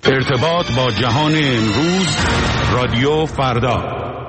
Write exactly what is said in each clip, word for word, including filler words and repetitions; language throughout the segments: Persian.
ارتباط با جهان امروز، رادیو فردا.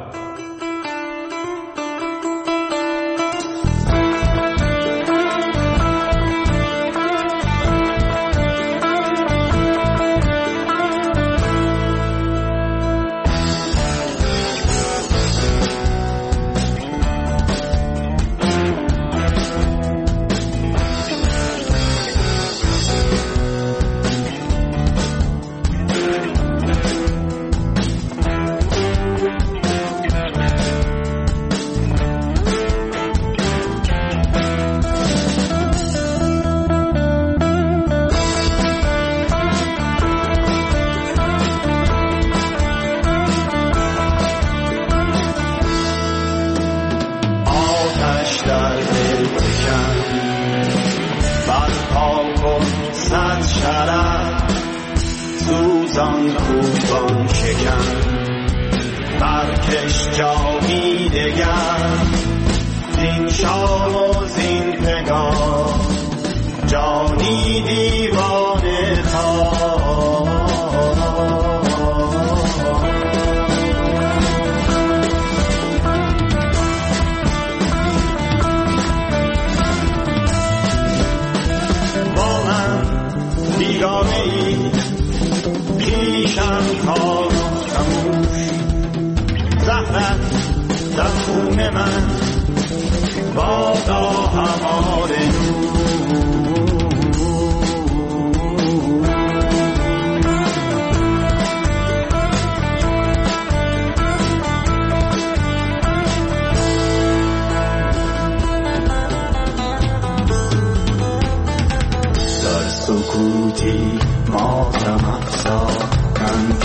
سکوتی ماتم افزا من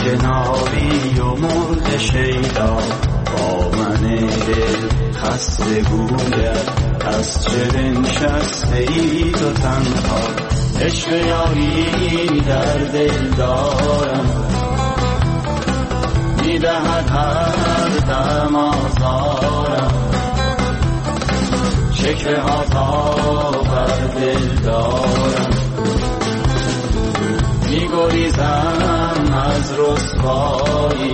کناری و مرد شیدا با من دل خسته گوید از چه بنشسته ای تو تنها عشق یاری در دل دارم میدهد هر دم آزارم شکوه ها تا بر دل دارم می‌گریزم از رسوایی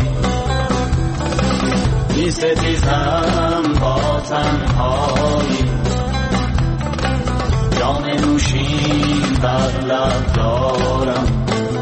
می‌ستیزم با تنهایی جام نوشین بر لب دارم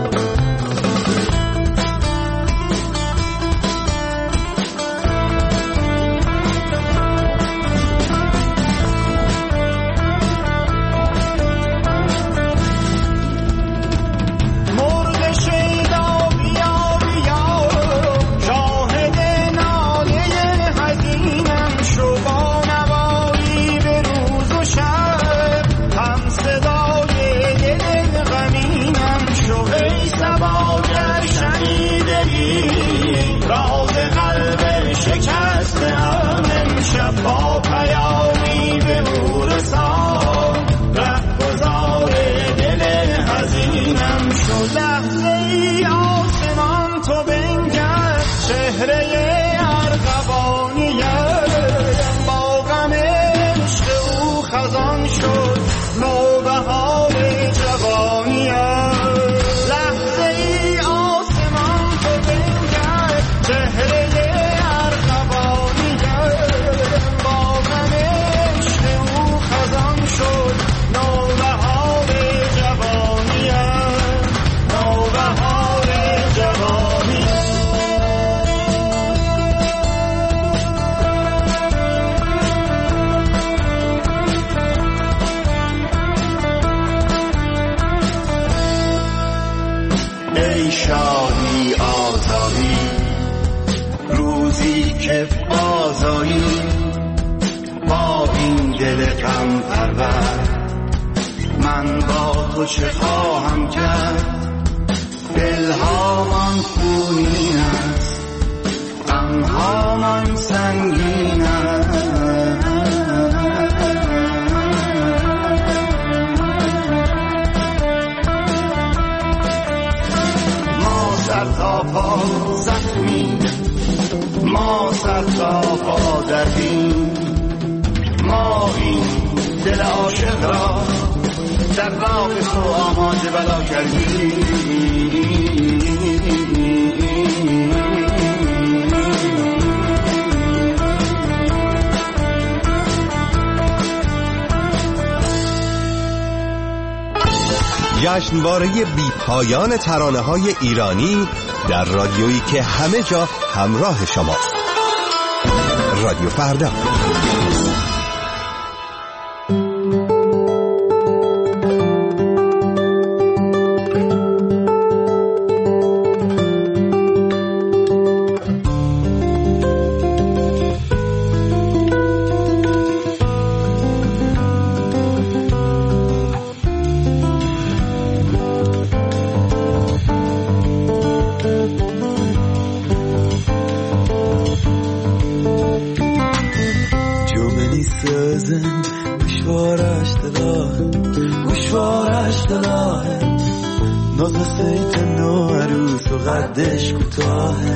با پیامی به بورسان رهگذار دل حزینم شد لحظه ای آسمان تو بنگر چهره ارغوانیم با غم عشق او خزان شد نوبهار جوانیم لحظه ای آسمان تو بنگر چهره شادی آزادی روزی که بازایی با این دل غم پرور من با تو چه خواهم کرد دلها من خونین است غمها من سنگین است سر تا پا زخمی ما سر تا پا دردیم ما این دل عاشق را در راه تو آماده بلا کردیم جشنواره بی پایان ترانه های ایرانی در رادیویی که همه جا همراه شماست. رادیو فردا. قدش کوتاهه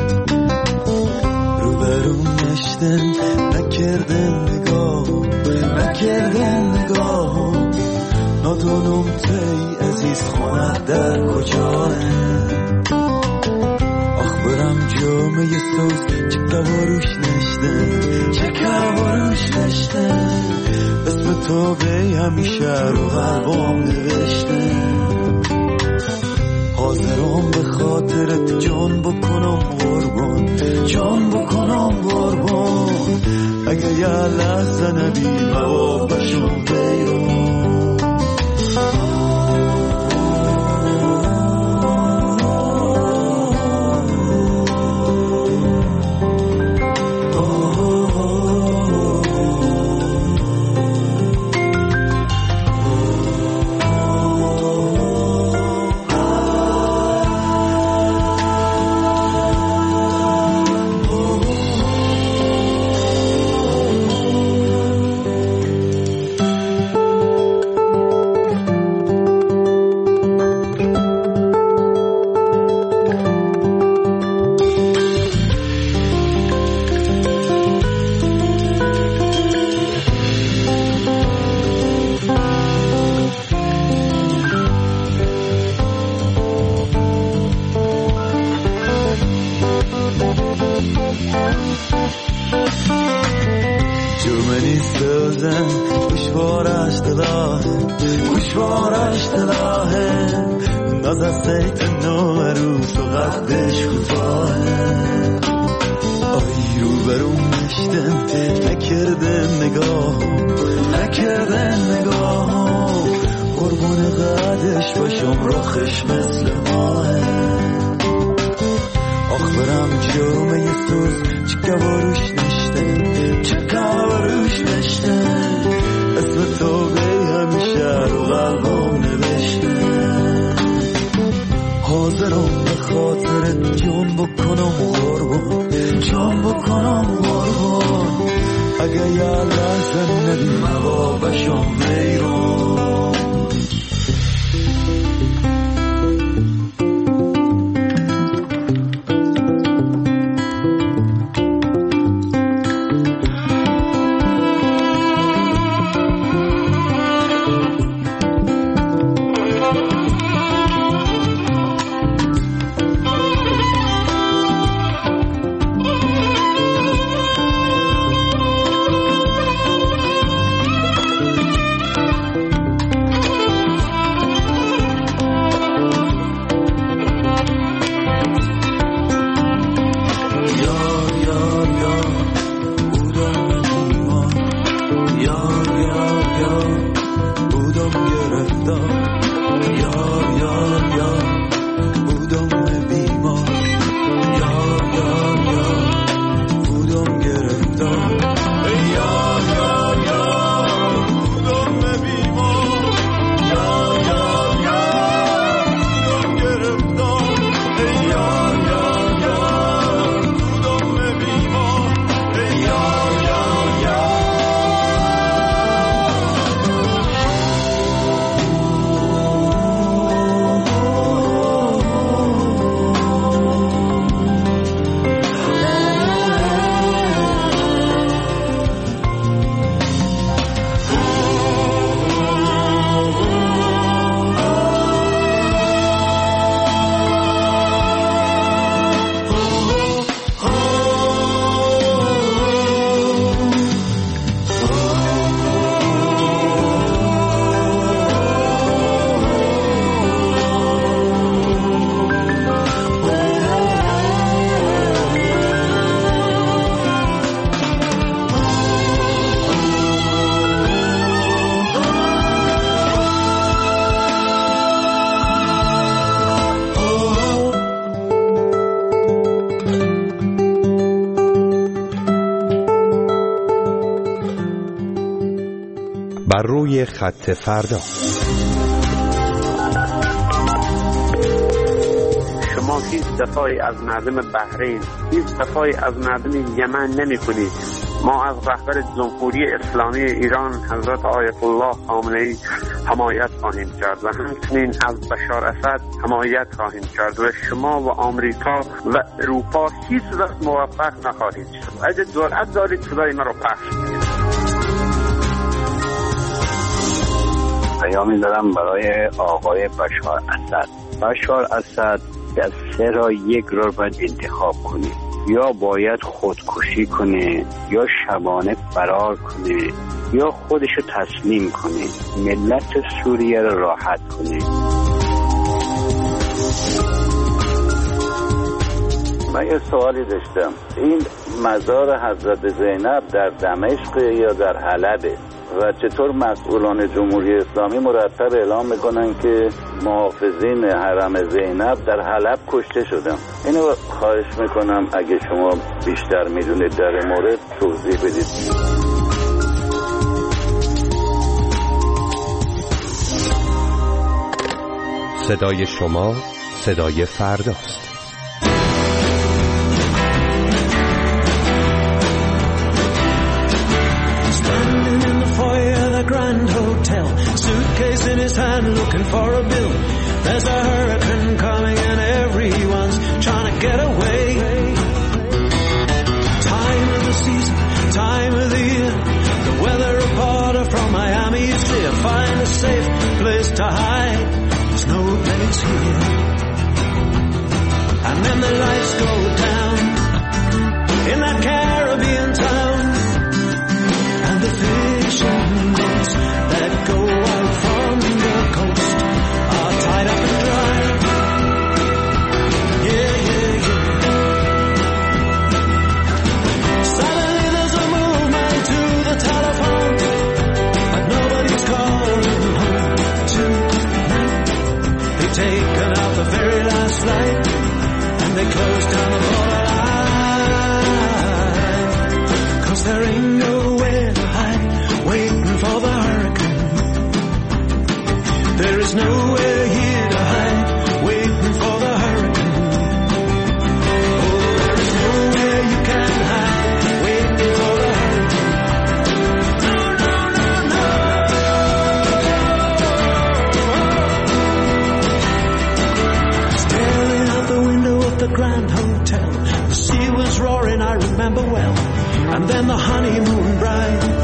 رو برون نشتن نکردن نگاه نکردن نگاه ندونم تی عزیز خونه در کجاه آخ برم جامعه سوز چه کواروش نشتن چه کواروش نشتن اسم تو به همیشه رو قلبم نوشتن حاضرم به خاطرت جان بکنم قربان جان بکنم قربان اگه یه لحظه نبی موابشم بیرون روی خط فردا. شما هیچ دفاعی از مردم بحرین، هیچ دفاعی از مردم یمن نمی کنید. ما از رهبر جمهوری اسلامی ایران حضرت آیت الله خامنه‌ای حمایت خواهیم کرد و همچنین از بشار اسد حمایت خواهیم کرد و شما و آمریکا و اروپا هیچ وقت موفق نخواهید شد. اگه جرأت دارید صدای ما رو پخش کنید. پیامی دارم برای آقای بشار اسد. بشار اسد از سه را یک را باید انتخاب کنه، یا باید خودکشی کنه، یا شبانه فرار کنه، یا خودشو تسلیم کنه، ملت سوریه را راحت کنه. من یه سوالی داشتم، این مزار حضرت زینب در دمشق یا در حلبه و چطور مسئولان جمهوری اسلامی مرتب اعلام میکنن که محافظین حرم زینب در حلب کشته شدن؟ اینو خواهش میکنم اگه شما بیشتر میدونید در مورد توضیح بدید. صدای شما صدای فرداست. Grand Hotel, suitcase in his hand, looking for a bill. There's a hurricane coming and everyone's trying to get away. Time of the season, time of the year. The weather reporter from Miami is clear. Find a safe place to hide. There's no place here. And then the lights go down in that Caribbean town, and the fishing that go out from the coast are tied up and dry. Yeah, yeah, yeah. Suddenly there's a movement to the telephone, but nobody's calling home tonight. They've taken out the very last flight, and they closed down the borderline, 'cause there ain't nowhere to hide, waiting for the hurricane. There is nowhere here to hide, waiting for the hurricane. Oh, there is nowhere you can hide, waiting for the hurricane. No, no, no, no. Staring out the window of the Grand Hotel, the sea was roaring, I remember well. And then the honeymoon bride